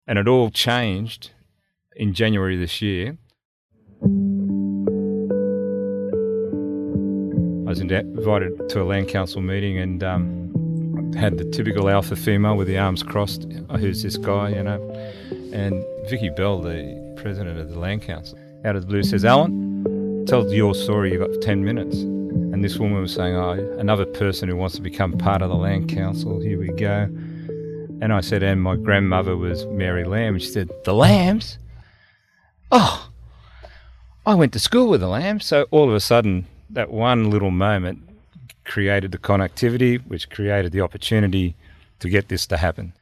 And it all changed in January this year. I was invited to a land council meeting and had the typical alpha female with the arms crossed, who's this guy, and Vicky Bell, the president of the land council, out of the blue says, "Alan, tell your story, you've got 10 minutes. And this woman was saying, another person who wants to become part of the land council, here we go. And I said, and my grandmother was Mary Lamb. She said, the Lambs? Oh, I went to school with the Lambs. So all of a sudden, that one little moment created the connectivity, which created the opportunity to get this to happen.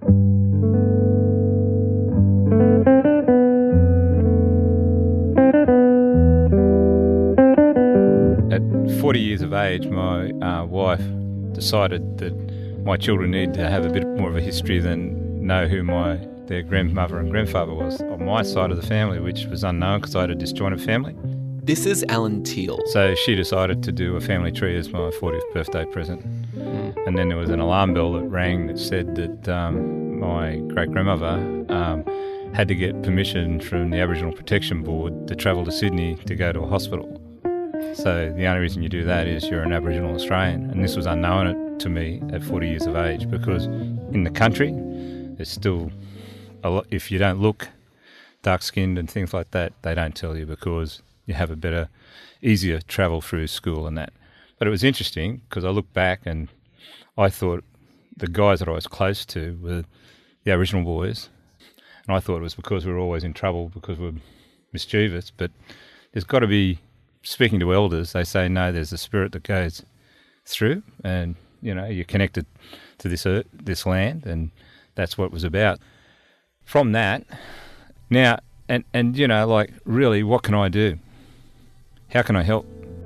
At 40 years of age, my wife decided that my children need to have a bit more of a history than know who their grandmother and grandfather was on my side of the family, which was unknown because I had a disjointed family. This is Alan Teal. So she decided to do a family tree as my 40th birthday present. And then there was an alarm bell that rang that said that my great-grandmother had to get permission from the Aboriginal Protection Board to travel to Sydney to go to a hospital. So the only reason you do that is you're an Aboriginal Australian. And this was unknown to me at 40 years of age because in the country, there's still a lot, if you don't look dark-skinned and things like that, they don't tell you because you have a easier travel through school and that. But it was interesting because I look back and I thought the guys that I was close to were the Aboriginal boys. And I thought it was because we were always in trouble because we were mischievous. But there's got to be, speaking to elders, they say, no, there's a spirit that goes through and, you're connected to this land, and that's what it was about. From that, now, and really, what can I do? How can I help?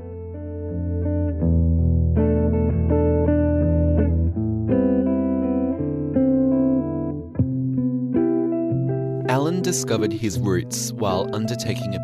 Alan discovered his roots while undertaking a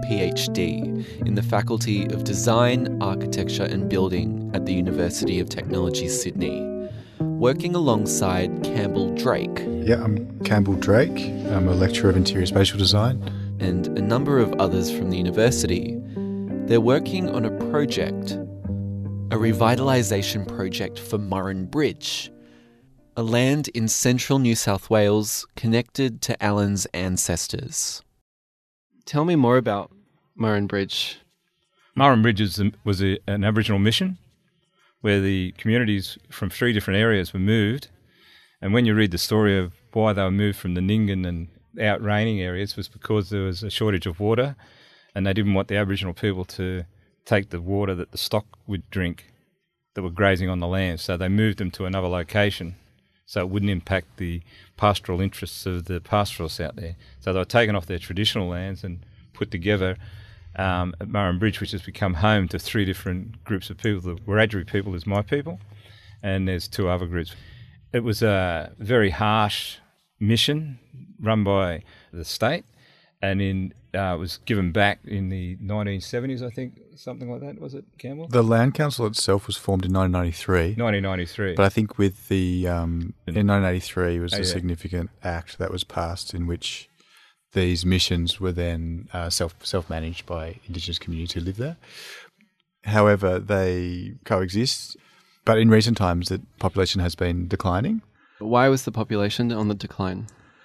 PhD in the Faculty of Design, Architecture and Building at the University of Technology, Sydney, working alongside Campbell Drake. Yeah, I'm Campbell Drake. I'm a lecturer of interior spatial design. And a number of others from the university. They're working on a project, a revitalisation project for Murrin Bridge, a land in central New South Wales connected to Alan's ancestors. Tell me more about Murrin Bridge. Murrin Bridge was an Aboriginal mission where the communities from 3 different areas were moved. And when you read the story of why they were moved from the Nyngan and out raining areas was because there was a shortage of water and they didn't want the Aboriginal people to take the water that the stock would drink that were grazing on the land. So they moved them to another location so it wouldn't impact the pastoral interests of the pastoralists out there. So they were taken off their traditional lands and put together at Murrin Bridge, which has become home to 3 different groups of people. The Wiradjuri people is my people, and there's 2 other groups. It was a very harsh mission run by the state, and it was given back in the 1970s, I think, something like that, was it, Campbell? The Land Council itself was formed in 1993. 1993. But I think with the, in 1983 was a significant act that was passed in which these missions were then self-managed by Indigenous communities who live there. However, they coexist, but in recent times the population has been declining. Why was the population on the decline?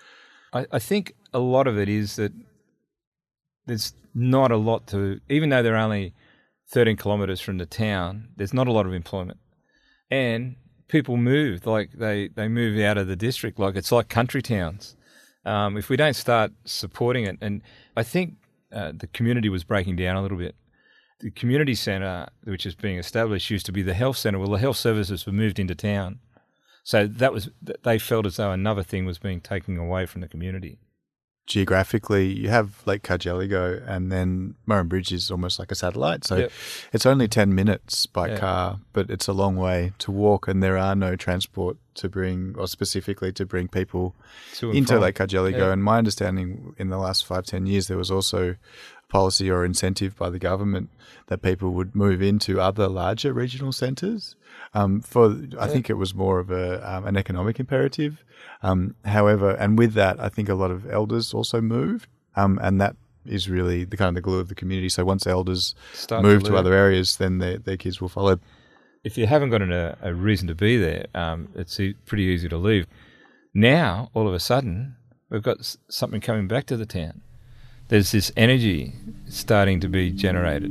I think a lot of it is that there's not a lot to, even though they're only 13 kilometres from the town, there's not a lot of employment. And people move, like they move out of the district, like it's like country towns. If we don't start supporting it, and I think the community was breaking down a little bit. The community centre, which is being established, used to be the health centre. Well, the health services were moved into town. So they felt as though another thing was being taken away from the community. Geographically, you have Lake Cargelligo, and then Murrin Bridge is almost like a satellite. So it's only 10 minutes by car, but it's a long way to walk, and there are no transport to bring, or specifically to bring people into Lake Cargelligo. And my understanding in the last 5-10 years, there was also a policy or incentive by the government that people would move into other larger regional centres. I think it was more of an economic imperative. However, and with that, I think a lot of elders also moved, and that is really the kind of the glue of the community. So once elders move to other areas, then their kids will follow. If you haven't got a reason to be there, it's pretty easy to leave. Now, all of a sudden, we've got something coming back to the town. There's this energy starting to be generated.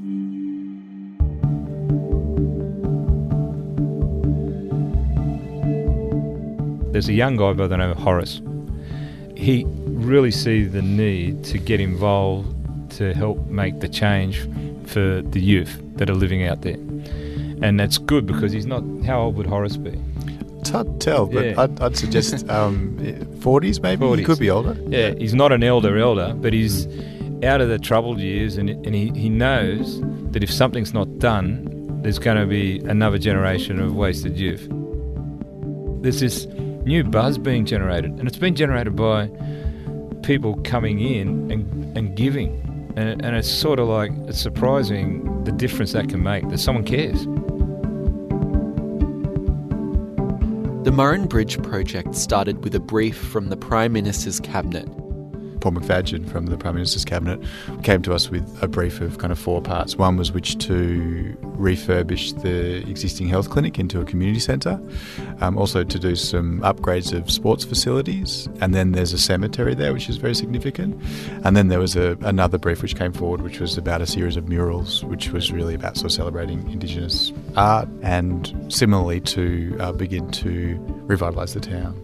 There's a young guy by the name of Horace. He really sees the need to get involved to help make the change for the youth that are living out there. And that's good because he's not... How old would Horace be? It's hard to tell, but yeah. I'd suggest 40s maybe. 40s. He could be older. Yeah, he's not an elder, but he's out of the troubled years, and he knows that if something's not done, there's going to be another generation of wasted youth. There's this new buzz being generated, and it's been generated by people coming in and giving. And it's sort of like, it's surprising the difference that can make, that someone cares. The Murrin Bridge project started with a brief from the Prime Minister's Cabinet. Paul McFadyen from the Prime Minister's Cabinet came to us with a brief of kind of 4 parts. One was which to refurbish the existing health clinic into a community centre, also to do some upgrades of sports facilities, and then there's a cemetery there which is very significant. And then there was another brief which came forward which was about a series of murals which was really about sort of celebrating Indigenous art and similarly to begin to revitalise the town.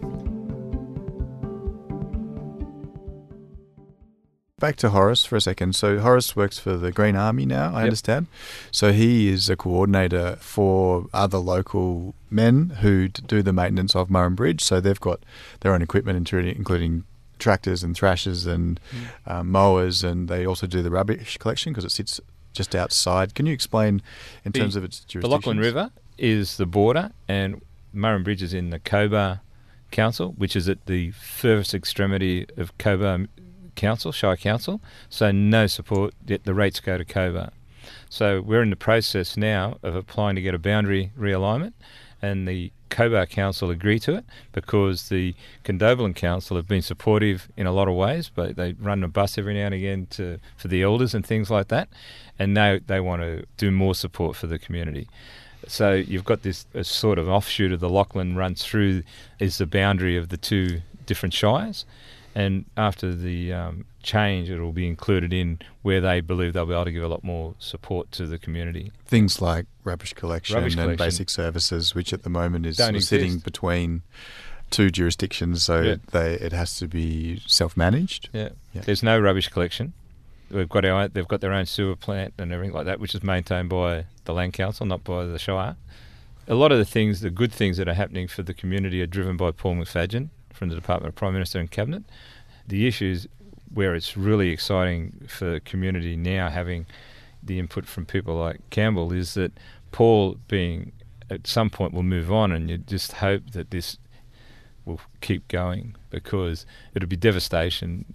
Back to Horace for a second. So Horace works for the Green Army now, I understand. So he is a coordinator for other local men who do the maintenance of Murrin Bridge. So they've got their own equipment, including tractors and thrashers and mowers, and they also do the rubbish collection because it sits just outside. Can you explain in terms of its jurisdiction? The Lachlan River is the border, and Murrin Bridge is in the Cobar Council, which is at the furthest extremity of Cobar Council, Shire Council, so no support, yet the rates go to Cobar. So we're in the process now of applying to get a boundary realignment, and the Cobar Council agree to it because the Condobolin Council have been supportive in a lot of ways, but they run a bus every now and again for the elders and things like that, and now they want to do more support for the community. So you've got this sort of offshoot of the Lachlan runs through is the boundary of the 2 different shires. And after the change, it will be included in where they believe they'll be able to give a lot more support to the community. Things like rubbish collection and basic services, which at the moment is sitting between 2 jurisdictions, so it has to be self-managed. Yeah. There's no rubbish collection. They've got their own sewer plant and everything like that, which is maintained by the Land Council, not by the Shire. A lot of the good things that are happening for the community are driven by Paul McFadyen from the Department of Prime Minister and Cabinet. The issues where it's really exciting for the community now, having the input from people like Campbell, is that Paul at some point will move on, and you just hope that this will keep going, because it'll be devastation,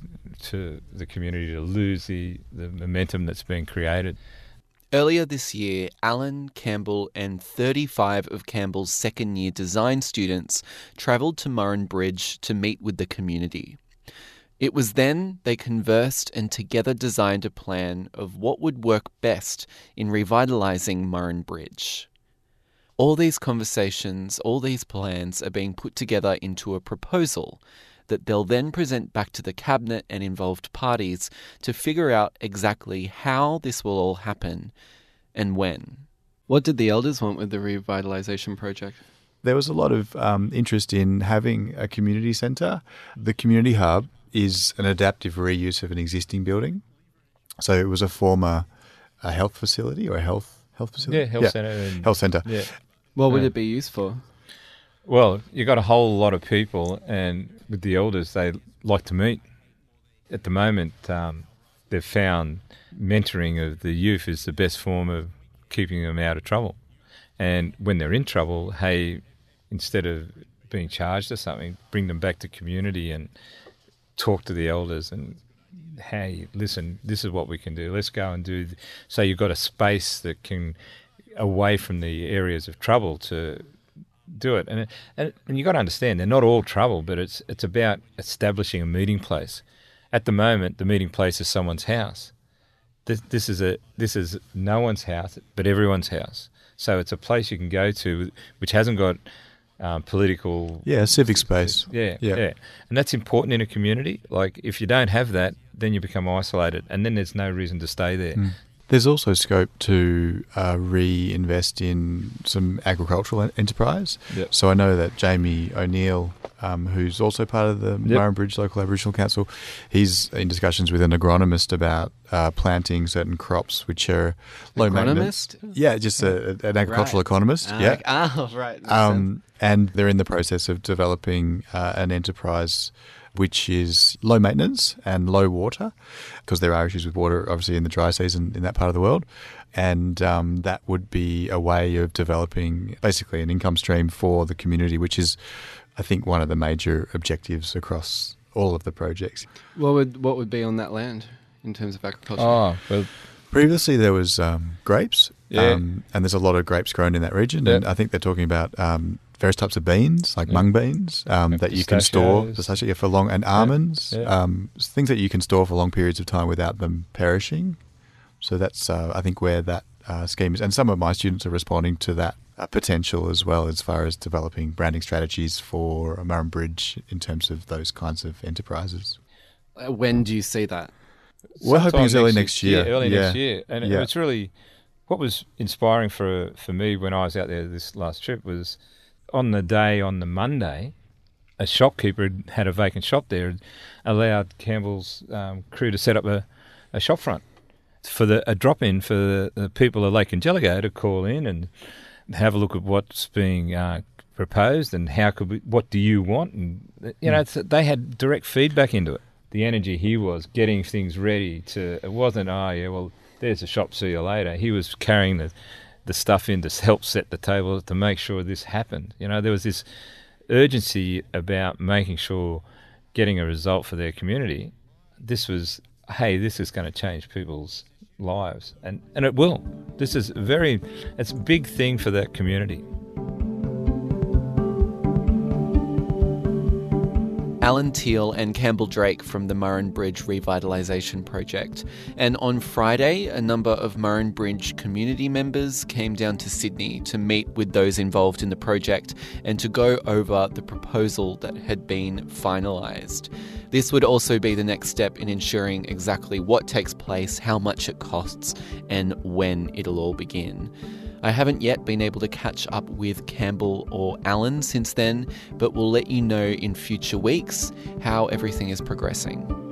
to the community to lose the momentum that's been created. Earlier this year, Alan, Campbell and 35 of Campbell's second-year design students travelled to Murrin Bridge to meet with the community. It was then they conversed and together designed a plan of what would work best in revitalising Murrin Bridge. All these conversations, all these plans are being put together into a proposal that they'll then present back to the Cabinet and involved parties to figure out exactly how this will all happen and when. What did the elders want with the revitalisation project? There was a lot of interest in having a community centre. The community hub is an adaptive reuse of an existing building. So it was a former health facility or a health facility? Yeah, health centre. Health centre. Yeah. What would it be used for? Well, you got a whole lot of people, and with the elders, they like to meet. At the moment, they've found mentoring of the youth is the best form of keeping them out of trouble. And when they're in trouble, hey, instead of being charged or something, bring them back to community and talk to the elders and hey, listen, this is what we can do. Let's go and do. So you've got a space that can, away from the areas of trouble, to do it. And you've got to understand, they're not all trouble, but it's about establishing a meeting place. At the moment, the meeting place is someone's house. This is no one's house, but everyone's house. So it's a place you can go to which hasn't got political... Yeah, civic space. Yeah. And that's important in a community. Like, if you don't have that, then you become isolated, and then there's no reason to stay there. There's also scope to reinvest in some agricultural enterprise. Yep. So I know that Jamie O'Neill, who's also part of the Murrin Bridge Local Aboriginal Council, he's in discussions with an agronomist about planting certain crops which are low maintenance. Yeah, just an agricultural economist. Right. And they're in the process of developing an enterprise which is low maintenance and low water, because there are issues with water, obviously, in the dry season in that part of the world. And that would be a way of developing basically an income stream for the community, which is, I think, one of the major objectives across all of the projects. What would be on that land in terms of agriculture? Oh, well, previously there was grapes, and there's a lot of grapes grown in that region. Yeah. And I think they're talking about various types of beans, like mung beans, that you can store for long, and almonds, things that you can store for long periods of time without them perishing. So that's, I think, where that scheme is. And some of my students are responding to that potential as well, as far as developing branding strategies for Murrin Bridge in terms of those kinds of enterprises. When do you see that? We're hoping it's early next year. Yeah, early next year. And it's really, what was inspiring for me when I was out there this last trip was, on the Monday, a shopkeeper had a vacant shop there and allowed Campbell's crew to set up a shop front for a drop-in for the people of Lake Angelico to call in and have a look at what's being proposed and what do you want? And, they had direct feedback into it. The energy he was getting things ready it wasn't, there's a shop, see you later. He was carrying the stuff in to help set the table to make sure this happened. There was this urgency about making sure, getting a result for their community. This was, hey, this is going to change people's lives. And it will. This is it's a big thing for that community. Alan Teal and Campbell Drake from the Murrin Bridge Revitalisation Project. And on Friday, a number of Murrin Bridge community members came down to Sydney to meet with those involved in the project and to go over the proposal that had been finalised. This would also be the next step in ensuring exactly what takes place, how much it costs, and when it'll all begin. I haven't yet been able to catch up with Campbell or Alan since then, but we'll let you know in future weeks how everything is progressing.